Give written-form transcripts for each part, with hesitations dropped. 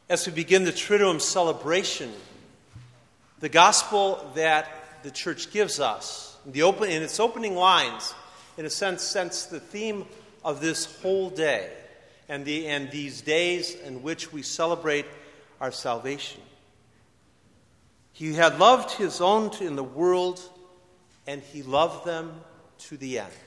As we begin the Triduum celebration, the gospel that the church gives us, in its opening lines, in a sense, the theme of this whole day and these days in which we celebrate our salvation. He had loved his own in the world, and he loved them to the end.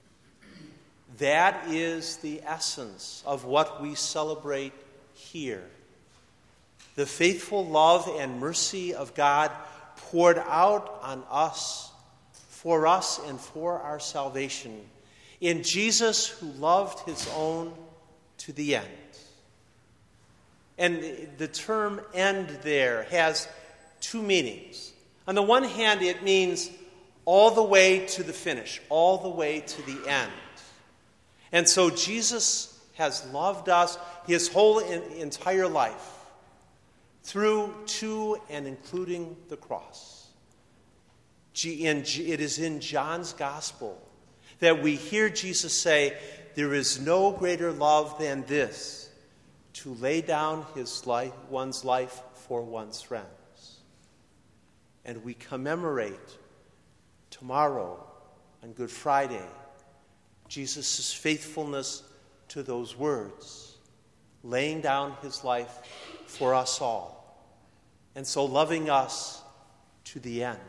That is the essence of what we celebrate here. The faithful love and mercy of God poured out on us, for us and for our salvation, in Jesus who loved his own to the end. And the term end there has two meanings. On the one hand, it means all the way to the finish, all the way to the end. And so Jesus has loved us his whole entire life, through to and including the cross. It is in John's gospel that we hear Jesus say, "There is no greater love than this, to lay down one's life for one's friends." And we commemorate tomorrow on Good Friday Jesus' faithfulness to those words, laying down his life for us all, and so loving us to the end.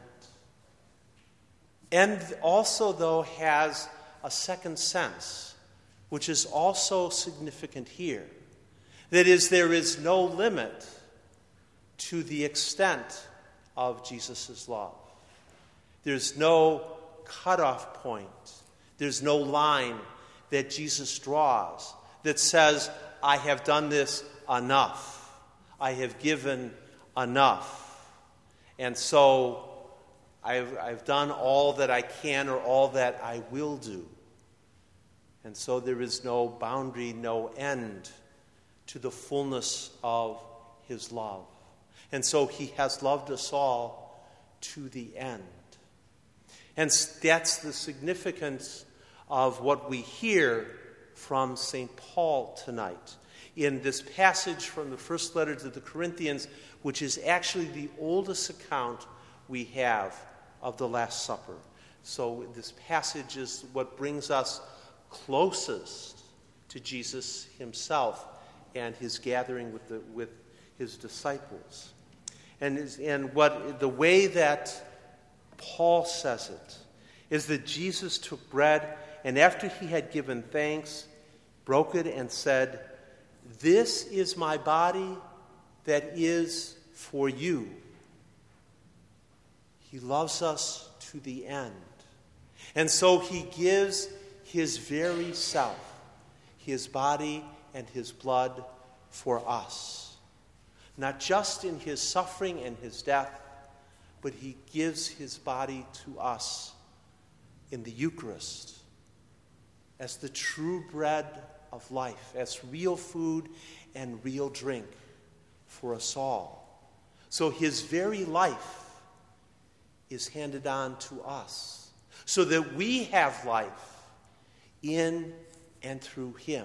And also, though, has a second sense, which is also significant here. That is, there is no limit to the extent of Jesus' love. There's no cutoff point. There's no line that Jesus draws that says, "I have done this enough. I have given enough. And so I've done all that I can or all that I will do." And so there is no boundary, no end to the fullness of his love. And so he has loved us all to the end. And that's the significance of what we hear from St. Paul tonight in this passage from the first letter to the Corinthians, which is actually the oldest account we have of the Last Supper. So this passage is what brings us closest to Jesus himself and his gathering with his disciples. And what the way that Paul says it is that Jesus took bread, and after he had given thanks, broke it and said, "This is my body that is for you." He loves us to the end. And so he gives his very self, his body and his blood for us. Not just in his suffering and his death, but he gives his body to us in the Eucharist as the true bread of life, as real food and real drink for us all. So his very life is handed on to us so that we have life in and through him.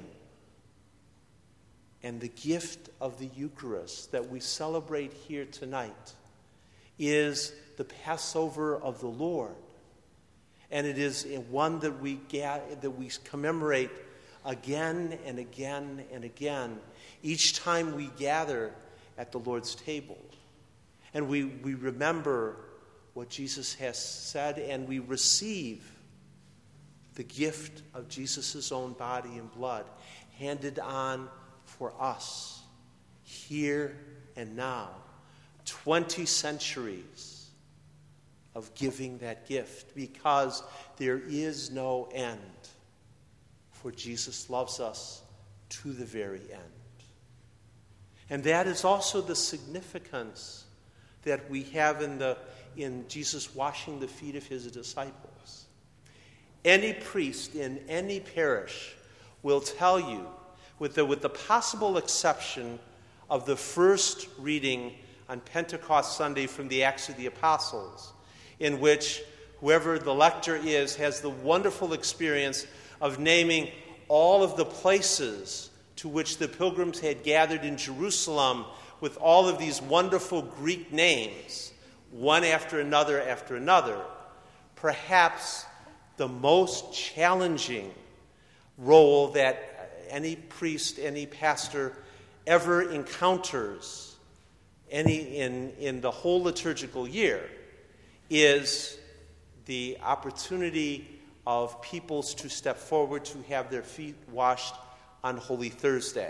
And the gift of the Eucharist that we celebrate here tonight is the Passover of the Lord. And it is one that we commemorate again and again and again each time we gather at the Lord's table. And we remember what Jesus has said, and we receive the gift of Jesus' own body and blood handed on for us here and now. 20 centuries of giving that gift, because there is no end, for Jesus loves us to the very end. And that is also the significance that we have in Jesus washing the feet of his disciples. Any priest in any parish will tell you, with the possible exception of the first reading on Pentecost Sunday from the Acts of the Apostles, in which whoever the lector is has the wonderful experience of naming all of the places to which the pilgrims had gathered in Jerusalem with all of these wonderful Greek names, one after another, perhaps the most challenging role that any priest, any pastor ever encounters in the whole liturgical year is the opportunity of peoples to step forward to have their feet washed on Holy Thursday.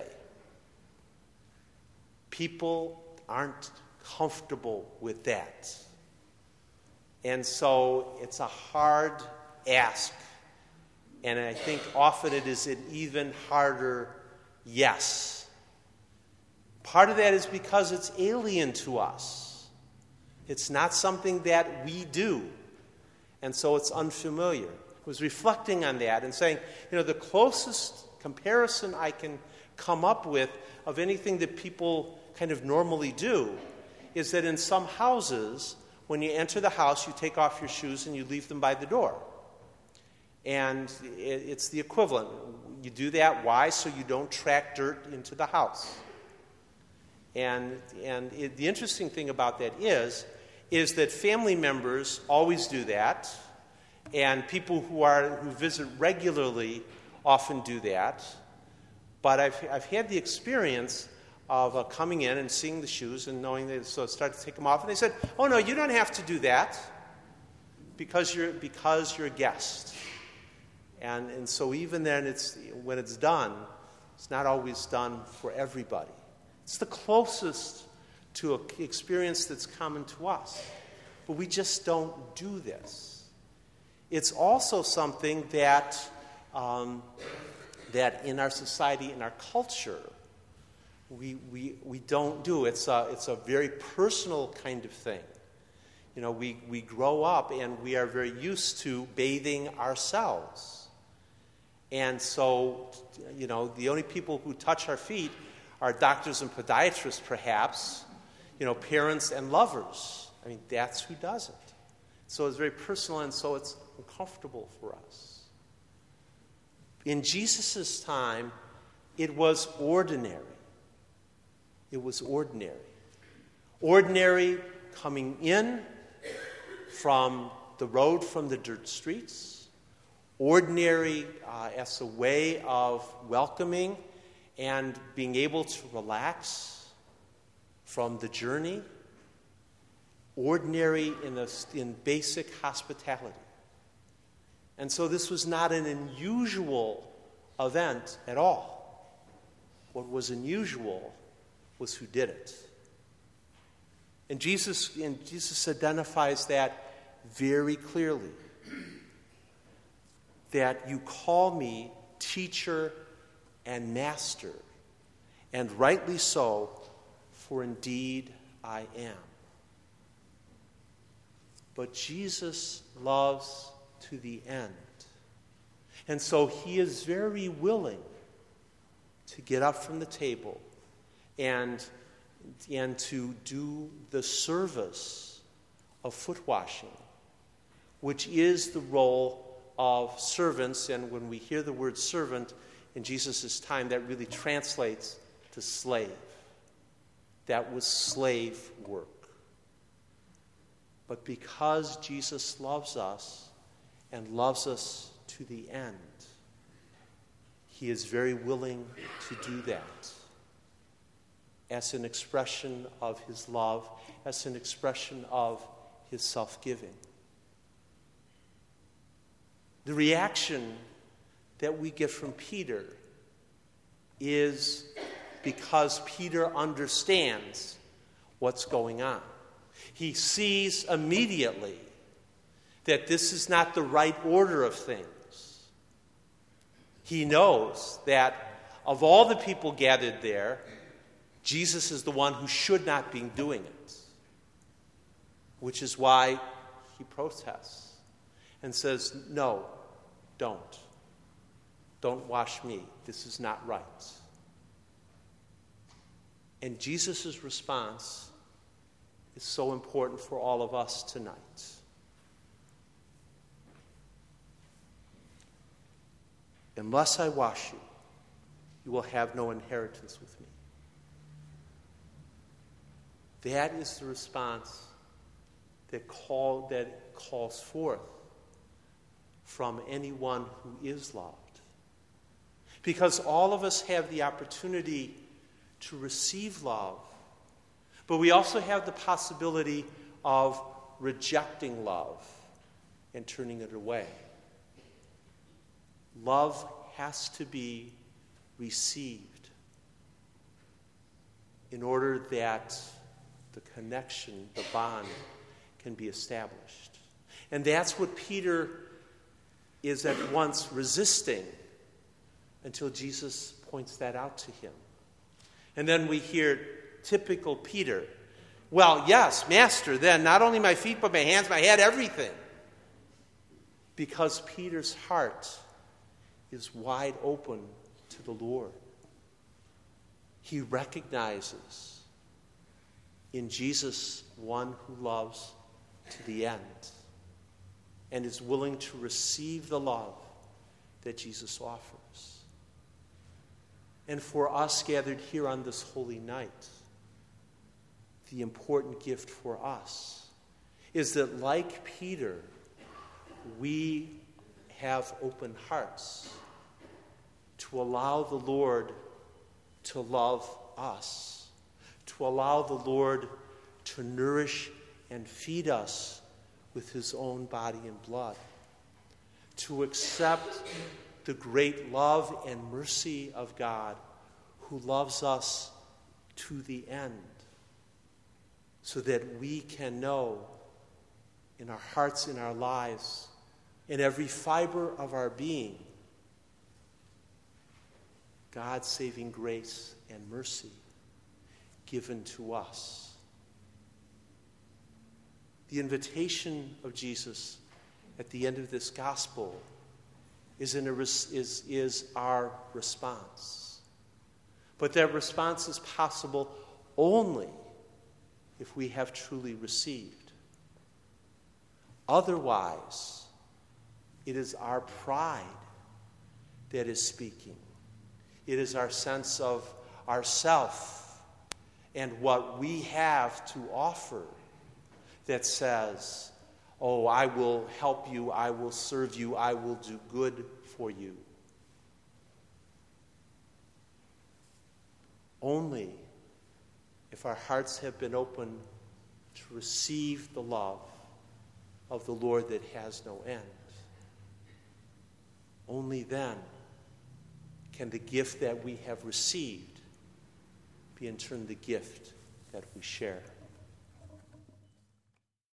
People aren't comfortable with that. And so it's a hard ask. And I think often it is an even harder yes. Part of that is because it's alien to us. It's not something that we do. And so it's unfamiliar. I was reflecting on that and saying, the closest comparison I can come up with of anything that people kind of normally do is that in some houses, when you enter the house, you take off your shoes and you leave them by the door. And it's the equivalent. You do that. Why? So you don't track dirt into the house. And the interesting thing about that is that family members always do that, and people who visit regularly often do that. But I've had the experience of coming in and seeing the shoes and knowing that, so I started to take them off, and they said, "Oh no, you don't have to do that because you're a guest." And so even then, when it's done, it's not always done for everybody. It's the closest to an experience that's common to us. But we just don't do this. It's also something that in our society, in our culture, we don't do. It's a very personal kind of thing. We grow up and we are very used to bathing ourselves. And so, the only people who touch our feet are doctors and podiatrists, perhaps, parents and lovers. I mean, that's who does it. So it's very personal, and so it's uncomfortable for us. In Jesus' time, it was ordinary. It was ordinary. Ordinary coming in from the road, from the dirt streets. Ordinary as a way of welcoming and being able to relax from the journey. Ordinary in basic hospitality. And so this was not an unusual event at all. What was unusual was who did it. And Jesus identifies that very clearly. That you call me teacher and master, and rightly so, for indeed I am. But Jesus loves to the end. And so he is very willing to get up from the table and to do the service of foot washing, which is the role of servants. And when we hear the word servant in Jesus' time, that really translates to slave. That was slave work. But because Jesus loves us and loves us to the end, he is very willing to do that as an expression of his love, as an expression of his self-giving. The reaction that we get from Peter is because Peter understands what's going on. He sees immediately that this is not the right order of things. He knows that of all the people gathered there, Jesus is the one who should not be doing it, which is why he protests and says, "No, don't. Don't wash me. This is not right." And Jesus' response is so important for all of us tonight. Unless I wash you, you will have no inheritance with me. That is the response that calls forth from anyone who is loved. Because all of us have the opportunity to receive love, but we also have the possibility of rejecting love and turning it away. Love has to be received in order that the connection, the bond, can be established. And that's what Peter is at once resisting until Jesus points that out to him. And then we hear typical Peter. Well, yes, Master, then not only my feet, but my hands, my head, everything. Because Peter's heart is wide open to the Lord. He recognizes in Jesus one who loves to the end and is willing to receive the love that Jesus offers. And for us gathered here on this holy night, the important gift for us is that, like Peter, we have open hearts to allow the Lord to love us, to allow the Lord to nourish and feed us with his own body and blood, to accept the great love and mercy of God who loves us to the end, so that we can know in our hearts, in our lives, in every fiber of our being, God's saving grace and mercy given to us. The invitation of Jesus at the end of this gospel is our response. But that response is possible only if we have truly received. Otherwise, it is our pride that is speaking. It is our sense of ourself and what we have to offer that says, oh, I will help you, I will serve you, I will do good for you. Only if our hearts have been open to receive the love of the Lord that has no end, only then can the gift that we have received be in turn the gift that we share.